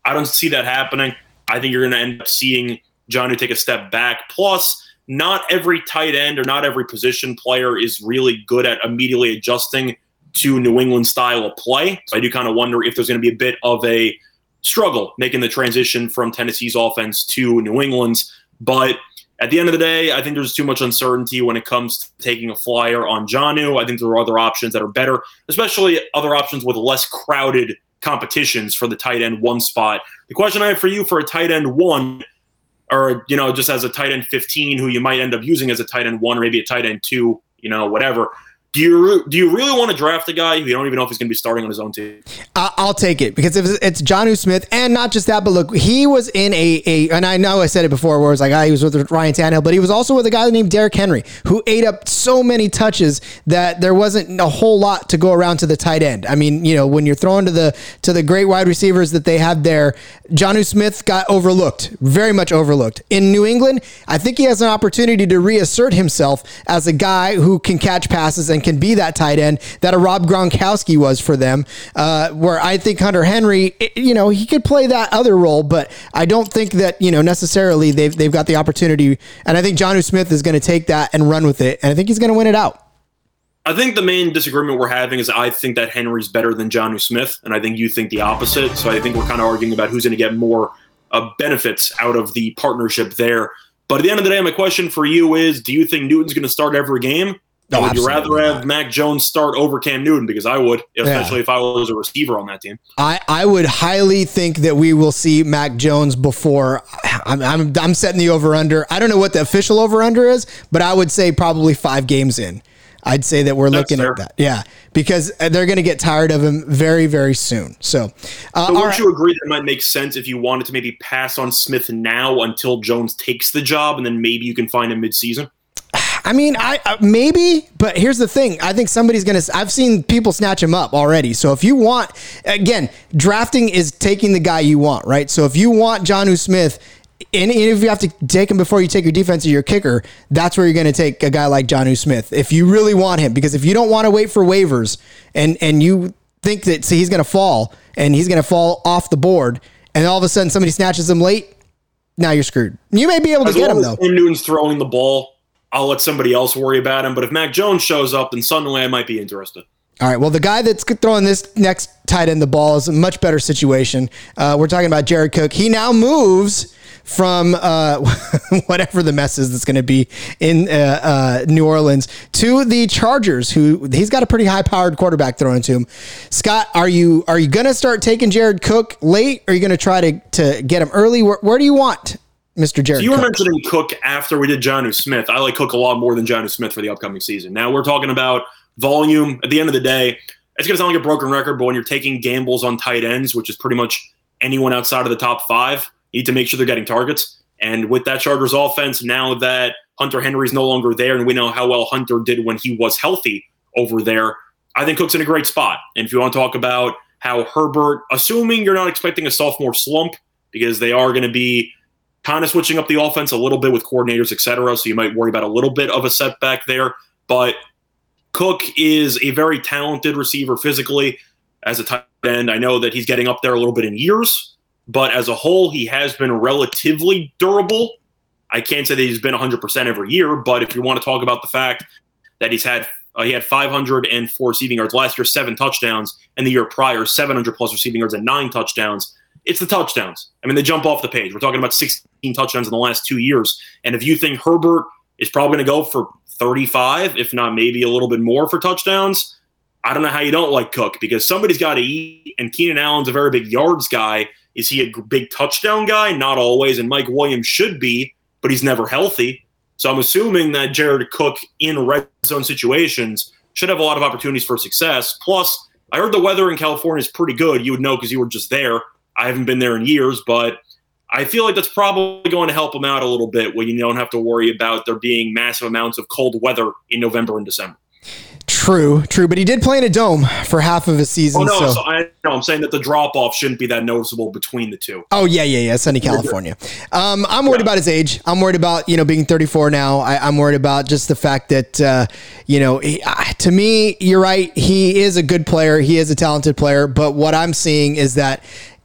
I don't see that happening. I think you're going to end up seeing Jonnu take a step back. Plus, not every tight end or not every position player is really good at immediately adjusting to New England style of play. So I do kind of wonder if there's going to be a bit of a struggle making the transition from Tennessee's offense to New England's. But at the end of the day, I think there's too much uncertainty when it comes to taking a flyer on Jonnu. I think there are other options that are better, especially other options with less crowded competitions for the tight end one spot. The question I have for you for a tight end one, or, you know, just as a tight end fifteen who you might end up using as a tight end one, or maybe a tight end two, you know, whatever. Do you do you really want to draft a guy who you don't even know if he's going to be starting on his own team? I'll take it because if it's Jonnu Smith, and not just that, but look, he was in a, a and I know I said it before where it was like, ah, he was with Ryan Tannehill, but he was also with a guy named Derrick Henry who ate up so many touches that there wasn't a whole lot to go around to the tight end. I mean, you know, when you're throwing to the to the great wide receivers that they have there, Jonnu Smith got overlooked, very much overlooked. In New England, I think he has an opportunity to reassert himself as a guy who can catch passes and can be that tight end that a Rob Gronkowski was for them, uh, where I think Hunter Henry, you know, he could play that other role, but I don't think that, you know, necessarily they've, they've got the opportunity. And I think Jonnu Smith is going to take that and run with it. And I think he's going to win it out. I think the main disagreement we're having is I think that Henry's better than Jonnu Smith, and I think you think the opposite. So I think we're kind of arguing about who's going to get more uh, benefits out of the partnership there. But at the end of the day, my question for you is, do you think Newton's going to start every game? No, would you rather have not. Mac Jones start over Cam Newton? Because I would, especially yeah. if I was a receiver on that team. I, I would highly think that we will see Mac Jones before. I'm, I'm, I'm setting the over-under. I don't know what the official over-under is, but I would say probably five games in. I'd say that we're That's looking fair. at that. Yeah, because they're going to get tired of him very, very soon. So, uh, so would right. you agree that it might make sense if you wanted to maybe pass on Smith now until Jones takes the job, and then maybe you can find him mid-season? I mean, I uh, maybe, but here's the thing. I think somebody's going to, I've seen people snatch him up already. So if you want, again, drafting is taking the guy you want, right? So if you want Jonnu Smith, and if you have to take him before you take your defense or your kicker, that's where you're going to take a guy like Jonnu Smith. If you really want him, because if you don't want to wait for waivers and, and you think that see, he's going to fall and he's going to fall off the board and all of a sudden somebody snatches him late, now you're screwed. You may be able to as get him as though. Cam Newton's throwing the ball, I'll let somebody else worry about him. But if Mac Jones shows up, then suddenly I might be interested. All right. Well, the guy that's throwing this next tight end the ball is a much better situation. Uh, we're talking about Jared Cook. He now moves from uh, whatever the mess is that's going to be in uh, uh, New Orleans to the Chargers, who he's got a pretty high-powered quarterback throwing to him. Scott, are you are you going to start taking Jared Cook late? Or are you going to try to to get him early? Where, where do you want Mister Jared so you were Cook? mentioning Cook after we did Jonnu Smith. I like Cook a lot more than Jonnu Smith for the upcoming season. Now we're talking about volume. At the end of the day, it's going to sound like a broken record, but when you're taking gambles on tight ends, which is pretty much anyone outside of the top five, you need to make sure they're getting targets. And with that Chargers offense, now that Hunter Henry's no longer there, and we know how well Hunter did when he was healthy over there, I think Cook's in a great spot. And if you want to talk about how Herbert, assuming you're not expecting a sophomore slump, because they are going to be kind of switching up the offense a little bit with coordinators, et cetera. So you might worry about a little bit of a setback there. But Cook is a very talented receiver physically as a tight end. I know that he's getting up there a little bit in years, but as a whole, he has been relatively durable. I can't say that he's been one hundred percent every year, but if you want to talk about the fact that he's had uh, he had five hundred four receiving yards last year, seven touchdowns, and the year prior, seven hundred plus receiving yards and nine touchdowns. It's the touchdowns. I mean, they jump off the page. We're talking about sixteen touchdowns in the last two years. And if you think Herbert is probably going to go for thirty-five, if not maybe a little bit more for touchdowns, I don't know how you don't like Cook, because somebody's got to eat, and Keenan Allen's a very big yards guy. Is he a big touchdown guy? Not always, and Mike Williams should be, but he's never healthy. So I'm assuming that Jared Cook in red zone situations should have a lot of opportunities for success. Plus, I heard the weather in California is pretty good. You would know because you were just there. I haven't been there in years, but I feel like that's probably going to help him out a little bit when you don't have to worry about there being massive amounts of cold weather in November and December. True, true, but he did play in a dome for half of his season. Oh, no, so. so I, no I'm saying that the drop-off shouldn't be that noticeable between the two. Oh, yeah, yeah, yeah, sunny California. Um, I'm worried yeah. about his age. I'm worried about, you know, being thirty-four now. I, I'm worried about just the fact that, uh, you know, he, uh, to me, you're right, he is a good player. He is a talented player, but what I'm seeing is that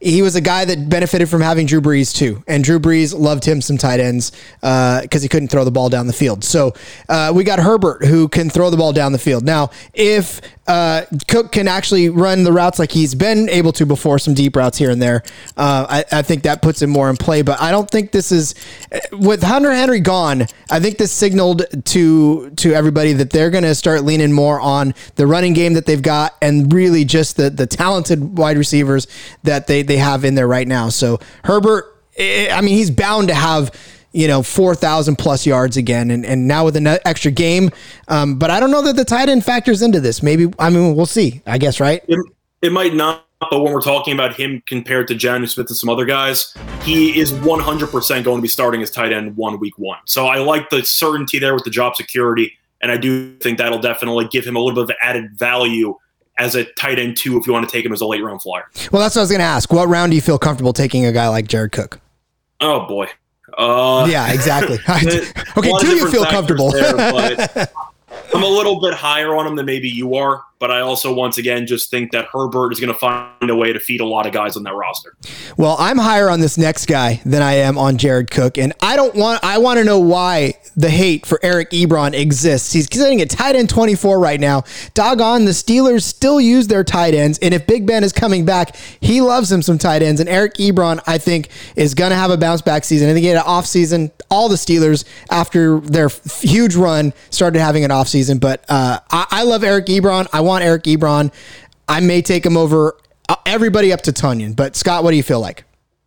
he was a guy that benefited from having Drew Brees too. And Drew Brees loved him some tight ends because uh, he couldn't throw the ball down the field. So uh, we got Herbert, who can throw the ball down the field. Now, if uh, Cook can actually run the routes like he's been able to before, some deep routes here and there, uh, I, I think that puts him more in play. But I don't think this is, with Hunter Henry gone, I think this signaled to to everybody that they're going to start leaning more on the running game that they've got and really just the the talented wide receivers that they, they have in there right now. So Herbert, I mean, he's bound to have, you know, four thousand plus yards again. And, and now with an extra game. Um, but I don't know that the tight end factors into this. Maybe, I mean, we'll see, I guess, right? It, it might not, but when we're talking about him compared to Jonnu Smith and some other guys, he is one hundred percent going to be starting as tight end one week one. So I like the certainty there with the job security. And I do think that'll definitely give him a little bit of added value as a tight end two if you want to take him as a late round flyer. Well, that's what I was going to ask. What round do you feel comfortable taking a guy like Jared Cook? Oh boy. Uh, yeah, exactly. Okay, do you feel comfortable? There, but I'm a little bit higher on him than maybe you are, but I also, once again, just think that Herbert is going to find a way to feed a lot of guys on that roster. Well, I'm higher on this next guy than I am on Jared Cook, and I don't want. I want to know why the hate for Eric Ebron exists. He's sitting at tight end twenty-four right now. Doggone, the Steelers still use their tight ends, and if Big Ben is coming back, he loves him some tight ends. And Eric Ebron, I think, is going to have a bounce back season. I think he had an off season. All the Steelers, after their f- huge run, started having an off season. But uh, I, I love Eric Ebron. I want Eric Ebron. I may take him over everybody up to Tonyan. But Scott, what do you feel like?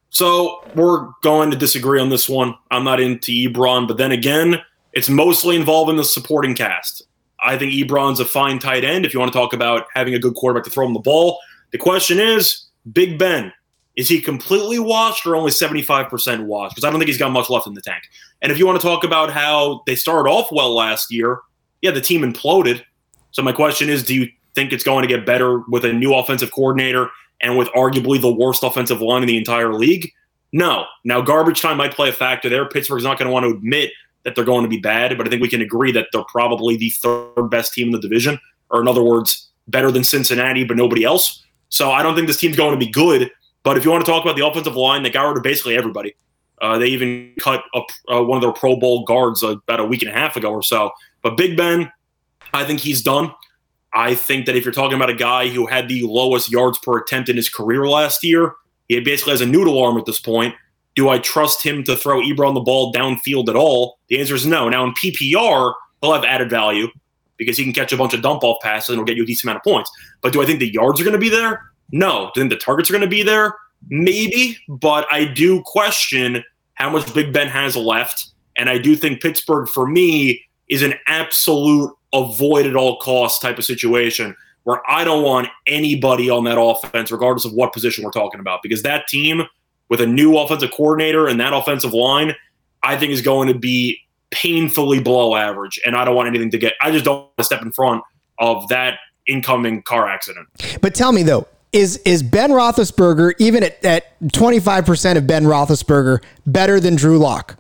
So we're going to disagree on this one. I'm not into Ebron, but then again, it's mostly involving the supporting cast. I think Ebron's a fine tight end if you want to talk about having a good quarterback to throw him the ball. The question is, Big Ben, is he completely washed or only seventy-five percent washed? Because I don't think he's got much left in the tank. And if you want to talk about how they started off well last year, yeah, the team imploded. So my question is, do you think it's going to get better with a new offensive coordinator and with arguably the worst offensive line in the entire league? No. Now, garbage time might play a factor there. Pittsburgh's not going to want to admit that they're going to be bad, but I think we can agree that they're probably the third best team in the division, or in other words, better than Cincinnati, but nobody else. So I don't think this team's going to be good, but if you want to talk about the offensive line, they got rid of basically everybody. Uh, they even cut up uh, one of their Pro Bowl guards uh, about a week and a half ago or so. But Big Ben, I think he's done. I think that if you're talking about a guy who had the lowest yards per attempt in his career last year, he basically has a noodle arm at this point. Do I trust him to throw Ebron the ball downfield at all? The answer is no. Now, in P P R, he'll have added value because he can catch a bunch of dump-off passes and it'll get you a decent amount of points. But do I think the yards are going to be there? No. Do I think the targets are going to be there? Maybe. But I do question how much Big Ben has left. And I do think Pittsburgh, for me, is an absolute avoid at all costs type of situation where I don't want anybody on that offense, regardless of what position we're talking about, because that team with a new offensive coordinator and that offensive line, I think is going to be painfully below average. And I don't want anything to get, I just don't want to step in front of that incoming car accident. But tell me though, is, is Ben Roethlisberger, even at, at twenty-five percent of Ben Roethlisberger, better than Drew Lock?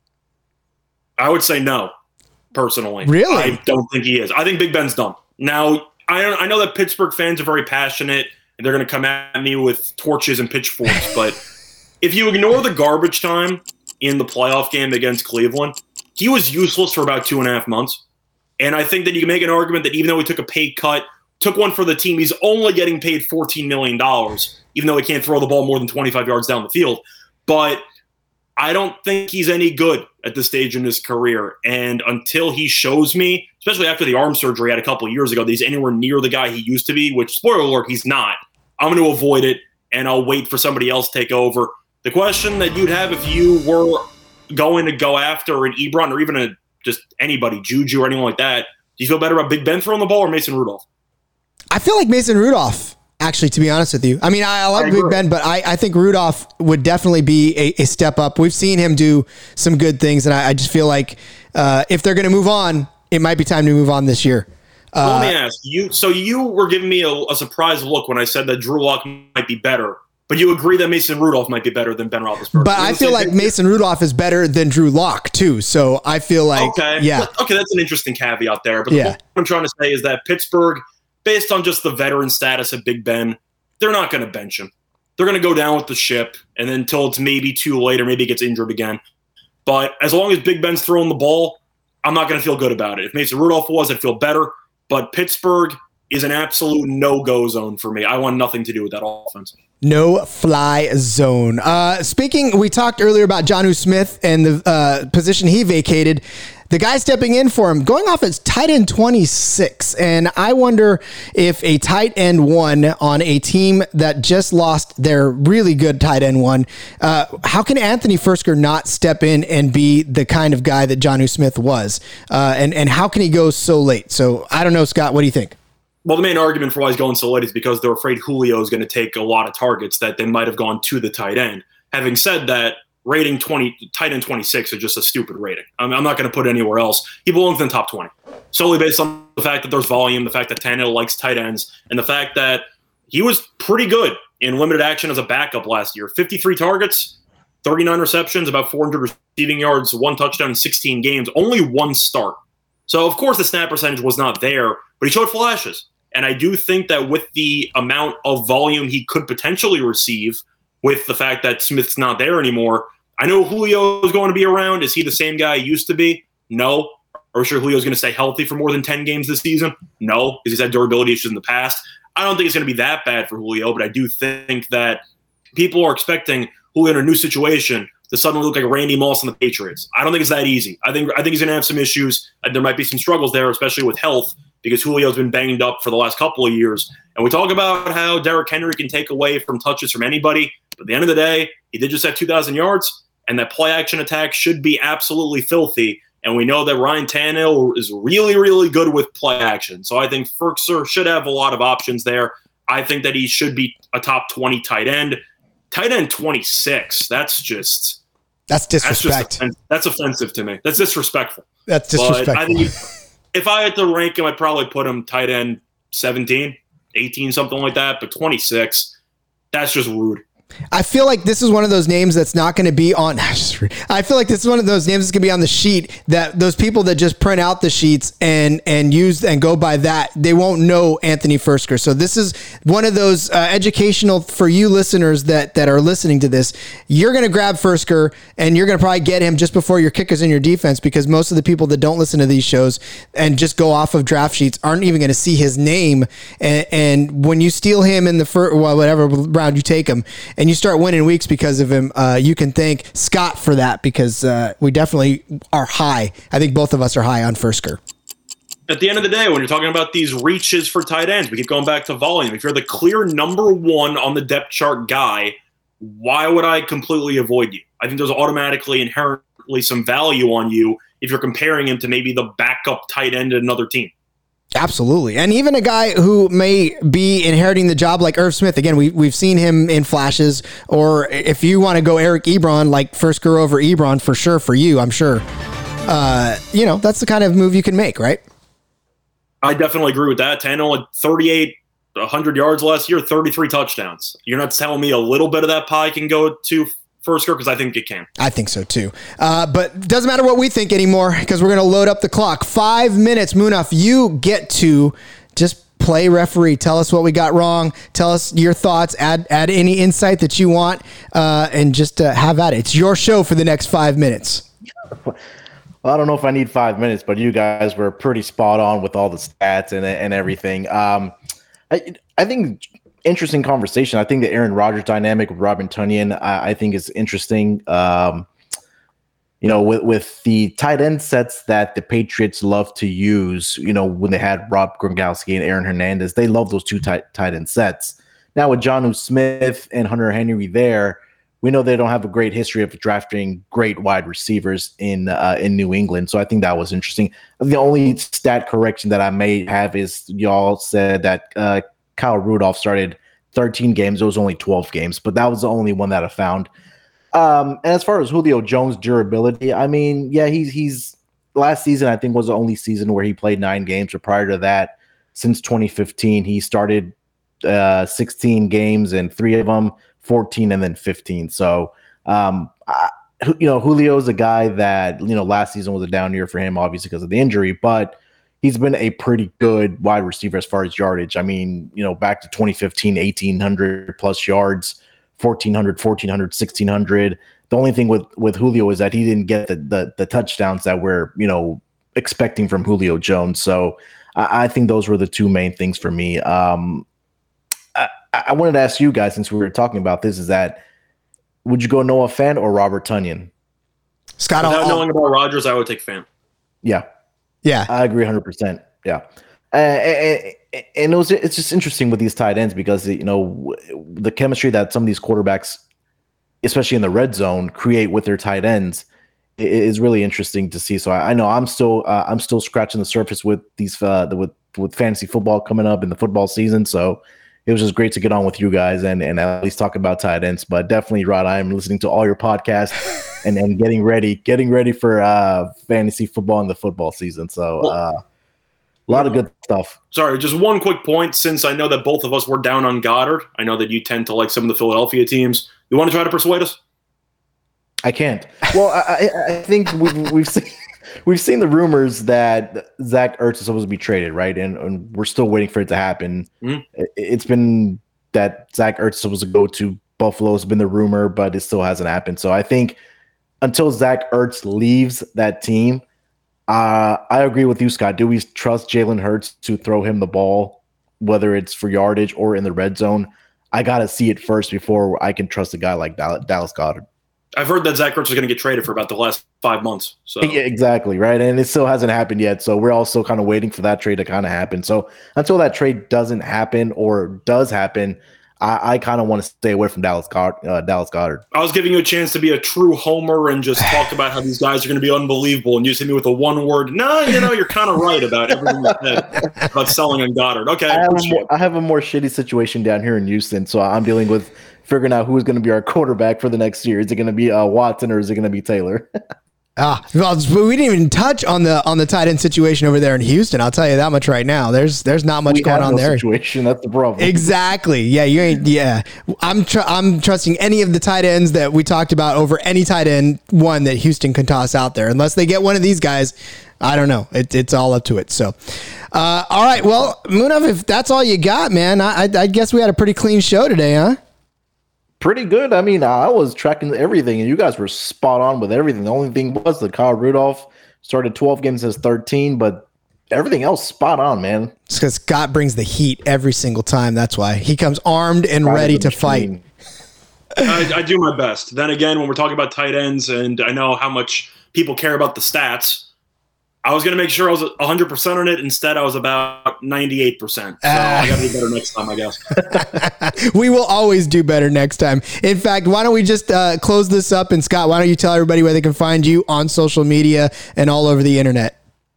I would say no. Personally, really, I don't think he is. I think Big Ben's done. Now, I I know that Pittsburgh fans are very passionate and they're going to come at me with torches and pitchforks. But if you ignore the garbage time in the playoff game against Cleveland, he was useless for about two and a half months. And I think that you can make an argument that even though he took a pay cut, took one for the team, he's only getting paid fourteen million dollars, even though he can't throw the ball more than twenty-five yards down the field. But I don't think he's any good at this stage in his career. And until he shows me, especially after the arm surgery he had a couple of years ago, that he's anywhere near the guy he used to be, which, spoiler alert, he's not, I'm going to avoid it, and I'll wait for somebody else to take over. The question that you'd have if you were going to go after an Ebron or even a, just anybody, Juju or anyone like that, do you feel better about Big Ben throwing the ball or Mason Rudolph? I feel like Mason Rudolph. Actually, to be honest with you, I mean, I, I like I Big Ben, but I, I think Rudolph would definitely be a, a step up. We've seen him do some good things, and I, I just feel like uh, if they're going to move on, it might be time to move on this year. Uh, well, let me ask you. So you were giving me a, a surprise look when I said that Drew Lock might be better, but you agree that Mason Rudolph might be better than Ben Roethlisberger. But I feel like thing? Mason Rudolph is better than Drew Lock too. So I feel like, okay, yeah, okay, that's an interesting caveat there. But the yeah. point I'm trying to say is that Pittsburgh, based on just the veteran status of Big Ben, they're not going to bench him. they're going to go down with the ship, and then until it's maybe too late or maybe he gets injured again. But as long as Big Ben's throwing the ball, I'm not going to feel good about it. If Mason Rudolph was, I'd feel better. But Pittsburgh is an absolute no-go zone for me. I want nothing to do with that offense. No fly zone. Uh, speaking, we talked earlier about Jonnu Smith and the uh, position he vacated. The guy stepping in for him, going off as tight end twenty-six. And I wonder if a tight end one on a team that just lost their really good tight end one, uh, how can Anthony Firkser not step in and be the kind of guy that Jonnu Smith was? Uh, and, and how can he go so late? So I don't know, Scott, what do you think? Well, the main argument for why he's going so late is because they're afraid Julio is going to take a lot of targets that they might have gone to the tight end. Having said that, rating twenty, tight end twenty-six is just a stupid rating. I'm, I'm not going to put it anywhere else. He belongs in the top twenty, solely based on the fact that there's volume, the fact that Tannehill likes tight ends, and the fact that he was pretty good in limited action as a backup last year. fifty-three targets, thirty-nine receptions, about four hundred receiving yards, one touchdown in sixteen games, only one start. So, of course, the snap percentage was not there, but he showed flashes. And I do think that with the amount of volume he could potentially receive, with the fact that Smith's not there anymore, I know Julio is going to be around. Is he the same guy he used to be? No. Are we sure Julio's going to stay healthy for more than ten games this season? No, because he's had durability issues in the past. I don't think it's going to be that bad for Julio, but I do think that people are expecting Julio in a new situation to suddenly look like Randy Moss on the Patriots. I don't think it's that easy. I think I think he's going to have some issues. And there might be some struggles there, especially with health, because Julio's been banged up for the last couple of years. And we talk about how Derrick Henry can take away from touches from anybody. But at the end of the day, he did just have two thousand yards, and that play-action attack should be absolutely filthy. And we know that Ryan Tannehill is really, really good with play action. So I think Firkser should have a lot of options there. I think that he should be a top twenty tight end. Tight end twenty-six, that's just... That's disrespect. That's, just, that's offensive to me. That's disrespectful. That's disrespectful. But I think if I had to rank him, I'd probably put him tight end seventeen, eighteen, something like that. But twenty-six, that's just rude. I feel like this is one of those names that's not going to be on. I feel like this is one of those names that's going to be on the sheet that those people that just print out the sheets and and use and go by that, they won't know Anthony Firkser. So this is one of those uh, educational for you listeners that that are listening to this. You're going to grab Firkser and you're going to probably get him just before your kickers in your defense, because most of the people that don't listen to these shows and just go off of draft sheets aren't even going to see his name. And, and when you steal him in the first, well, whatever round you take him, and you start winning weeks because of him, uh, you can thank Scott for that, because uh, we definitely are high. I think both of us are high on Firkser. At the end of the day, when you're talking about these reaches for tight ends, we keep going back to volume. If you're the clear number one on the depth chart guy, why would I completely avoid you? I think there's automatically inherently some value on you if you're comparing him to maybe the backup tight end at another team. Absolutely. And even a guy who may be inheriting the job like Irv Smith. Again, we, we've seen him in flashes. Or if you want to go Eric Ebron, like Firkser over Ebron for sure for you, I'm sure. Uh, you know, that's the kind of move you can make, right? I definitely agree with that. Tannehill had thirty-eight, one hundred yards last year, thirty-three touchdowns. You're not telling me a little bit of that pie can go to Firkser, because I think it can. I think so too. Uh, but it doesn't matter what we think anymore, because we're going to load up the clock. Five minutes, Munaf. You get to just play referee. Tell us what we got wrong. Tell us your thoughts. Add add any insight that you want, uh, and just uh, have at it. It's your show for the next five minutes. Well, I don't know if I need five minutes, but you guys were pretty spot on with all the stats and and everything. Um, I I think. Interesting conversation. I think the Aaron Rodgers dynamic with Robert Tonyan, I, I think is interesting. Um, you know, with, with the tight end sets that the Patriots love to use, you know, when they had Rob Gronkowski and Aaron Hernandez, they love those two tight, tight end sets. Now with Jonnu Smith and Hunter Henry there, we know they don't have a great history of drafting great wide receivers in uh, in New England. So I think that was interesting. The only stat correction that I may have is y'all said that uh, Kyle Rudolph started thirteen games. It was only twelve games, but that was the only one that I found. Um, and as far as Julio Jones' durability, I mean, yeah, he's he's last season, I think, was the only season where he played nine games. Or prior to that, since twenty fifteen, he started uh, sixteen games, and three of them, fourteen, and then fifteen. So, um, I, you know, Julio's a guy that, you know, last season was a down year for him, obviously because of the injury, but he's been a pretty good wide receiver as far as yardage. I mean, you know, back to twenty fifteen, eighteen hundred plus yards fourteen hundred, fourteen hundred, sixteen hundred. The only thing with, with Julio is that he didn't get the, the, the touchdowns that we're, you know, expecting from Julio Jones. So I, I think those were the two main things for me. Um, I, I wanted to ask you guys, since we were talking about this, is that would you go Noah Fant or Robert Tonyan? Scott, without I'll, knowing about Rodgers, I would take Fant. Yeah. Yeah. I agree one hundred percent. Yeah. Uh, and, and it was, it's just interesting with these tight ends because, you know, the chemistry that some of these quarterbacks, especially in the red zone, create with their tight ends is really interesting to see. So I, I know I'm still uh, I'm still scratching the surface with these uh, the, with with fantasy football coming up in the football season. So it was just great to get on with you guys and, and at least talk about tight ends. But definitely, Rod, I am listening to all your podcasts and, and getting ready getting ready for uh, fantasy football in the football season. So uh, a lot of good stuff. Sorry, just one quick point. Since I know that both of us were down on Goddard, I know that you tend to like some of the Philadelphia teams. You want to try to persuade us? I can't. Well, I, I think we've, we've seen we've seen the rumors that Zach Ertz is supposed to be traded, right? And, and we're still waiting for it to happen. Mm-hmm. It, it's been that Zach Ertz is supposed to go to Buffalo has been the rumor, but it still hasn't happened. So I think until Zach Ertz leaves that team, uh, I agree with you, Scott. Do we trust Jalen Hurts to throw him the ball, whether it's for yardage or in the red zone? I got to see it first before I can trust a guy like Dallas Goedert. I've heard that Zach Ertz was going to get traded for about the last five months. So yeah, exactly, right? And it still hasn't happened yet. So we're also kind of waiting for that trade to kind of happen. So until that trade doesn't happen or does happen, I, I kind of want to stay away from Dallas Goedert, uh, Dallas Goedert. I was giving you a chance to be a true homer and just talk about how these guys are going to be unbelievable, and you just hit me with a one word. No, you know, you're kind of right about everything you said about selling on Goddard. Okay, I have, more, I have a more shitty situation down here in Houston, so I'm dealing with figuring out who's going to be our quarterback for the next year. Is it going to be uh, Watson or is it going to be Taylor? Ah, well, we didn't even touch on the on the tight end situation over there in Houston. I'll tell you that much right now. There's there's not much we going have on no there. Situation, that's the problem. Exactly. Yeah, you ain't. Yeah, I'm tr- I'm trusting any of the tight ends that we talked about over any tight end one that Houston can toss out there, unless they get one of these guys. I don't know. It, it's all up to it. So, uh, all right. Well, Munaf, if that's all you got, man, I, I guess we had a pretty clean show today, huh? Pretty good. I mean, I was tracking everything, and you guys were spot on with everything. The only thing was that Kyle Rudolph started twelve games as thirteen, but everything else spot on, man. It's because Scott brings the heat every single time. That's why he comes armed and Scott ready to fight. I, I do my best. Then again, when we're talking about tight ends, and I know how much people care about the stats, I was going to make sure I was one hundred percent on it. Instead, I was about ninety-eight percent. So uh, I got to do better next time, I guess. We will always do better next time. In fact, why don't we just uh, close this up? And Scott, why don't you tell everybody where they can find you on social media and all over the internet?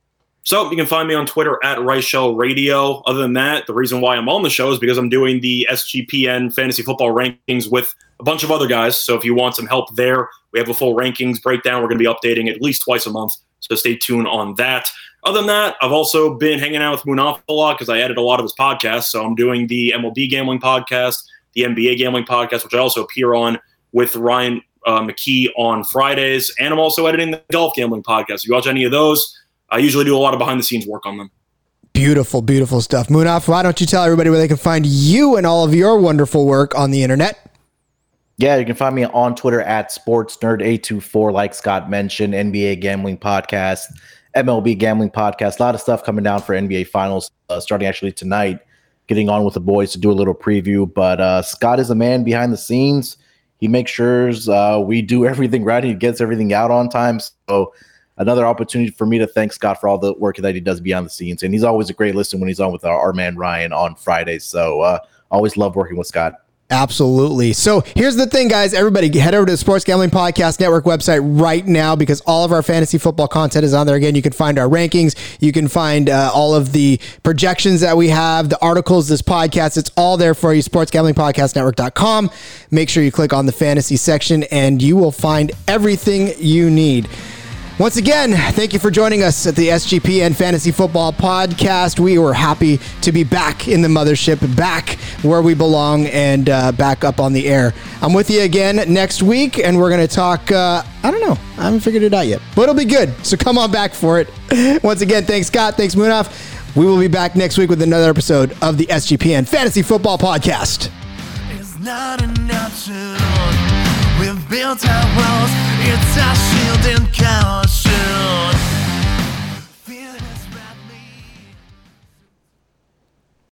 So you can find me on Twitter at Reichel Radio. Other than that, the reason why I'm on the show is because I'm doing the S G P N Fantasy Football Rankings with a bunch of other guys. So if you want some help there, we have a full rankings breakdown. We're going to be updating at least twice a month. So stay tuned on that. Other than that, I've also been hanging out with Munaf a lot because I edit a lot of his podcasts. So I'm doing the M L B Gambling Podcast, the N B A Gambling Podcast, which I also appear on with Ryan uh, McKee on Fridays. And I'm also editing the Golf Gambling Podcast. If you watch any of those, I usually do a lot of behind-the-scenes work on them. Beautiful, beautiful stuff. Munaf, why don't you tell everybody where they can find you and all of your wonderful work on the internet? Yeah, you can find me on Twitter at SportsNerd eight two four, like Scott mentioned, N B A Gambling Podcast, M L B Gambling Podcast. A lot of stuff coming down for N B A Finals, uh, starting actually tonight, getting on with the boys to do a little preview. But uh, Scott is a man behind the scenes. He makes sure uh, we do everything right. He gets everything out on time. So another opportunity for me to thank Scott for all the work that he does behind the scenes. And he's always a great listen when he's on with our, our man Ryan on Fridays. So uh, always love working with Scott. Absolutely. So here's the thing, guys. Everybody head over to the Sports Gambling Podcast Network website right now because all of our fantasy football content is on there. Again, you can find our rankings. You can find uh, all of the projections that we have, the articles, this podcast. It's all there for you, sports gambling podcast network dot com. Make sure you click on the fantasy section and you will find everything you need. Once again, thank you for joining us at the S G P N Fantasy Football Podcast. We were happy to be back in the mothership, back where we belong, and uh, back up on the air. I'm with you again next week, and we're going to talk, uh, I don't know, I haven't figured it out yet, but it'll be good, so come on back for it. Once again, thanks, Scott. Thanks, Munaf. We will be back next week with another episode of the S G P N Fantasy Football Podcast. not an option. We've built our walls, it's our shield and count.